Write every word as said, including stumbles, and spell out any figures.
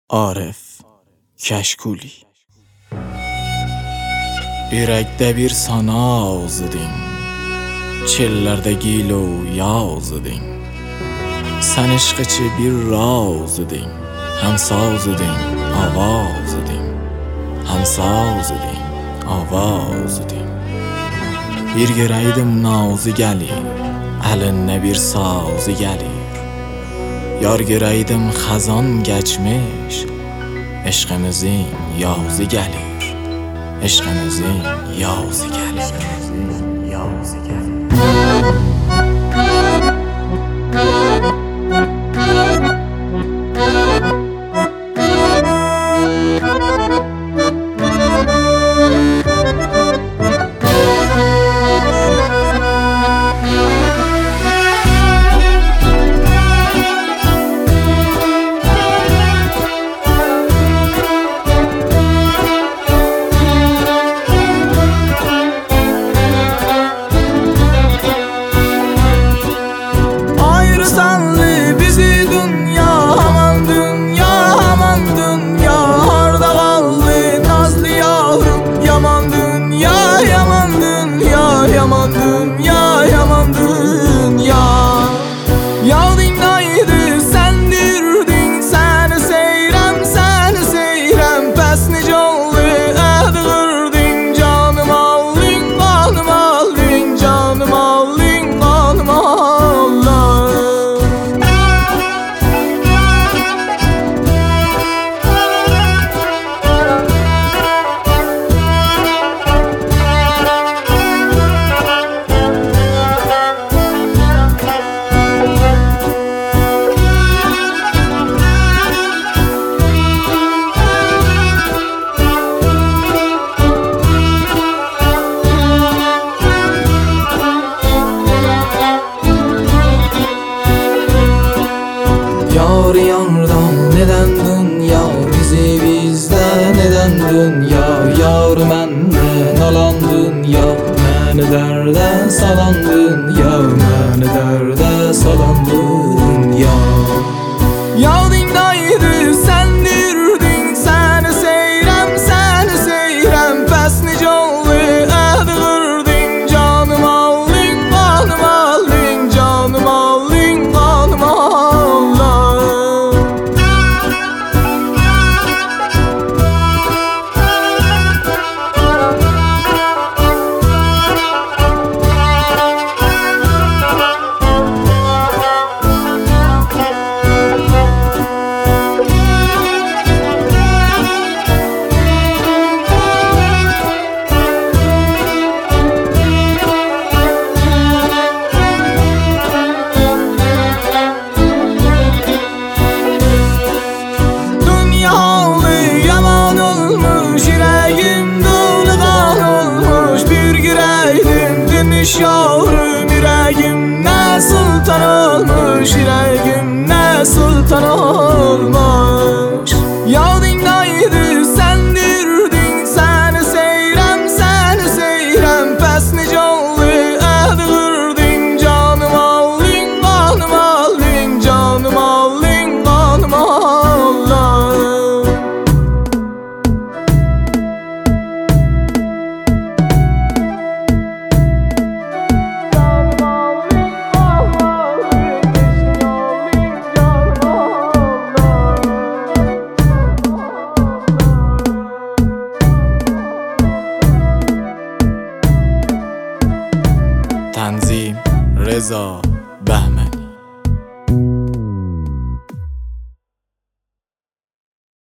Arif Kəşkuli. Ürəkdə bir sana ağzıdın, çellərdə gilo yağzıdın. Sən eşqıçı bir razıdın, həm sazıdın, avazıdın. Həm sazıdın, avazıdın. Bir görəydim nazı gəlir, əlinə bir sazı gəlir. Yar görəydim xəzan geçmiş, eşqimizin yazı gəlir. Eşqimizin yazı gəlir. Yazı gəlir. Yar yardan neden dünya, bizi bizden neden dünya? Yar menden alan dünya, məni dərdə salan dünya, məni dərdə salan dünya. Yadımdaydı səndirdin, səni seyrəm, səni seyrəm. Bəs necə oldu ədirdin, canım aldın, qanım aldın, canım aldın, qanım aldın. Yavrum yüreğim ne sultan olmuş, yüreğim ne sultan olmuş. Yadımdaydı sendirdin, seni seyrem, seni seyrem. Pes necə oldu ədirdin, canım aldın, qanım aldın, canım aldın, qanım aldın. Tənzim Reza Bəhməni.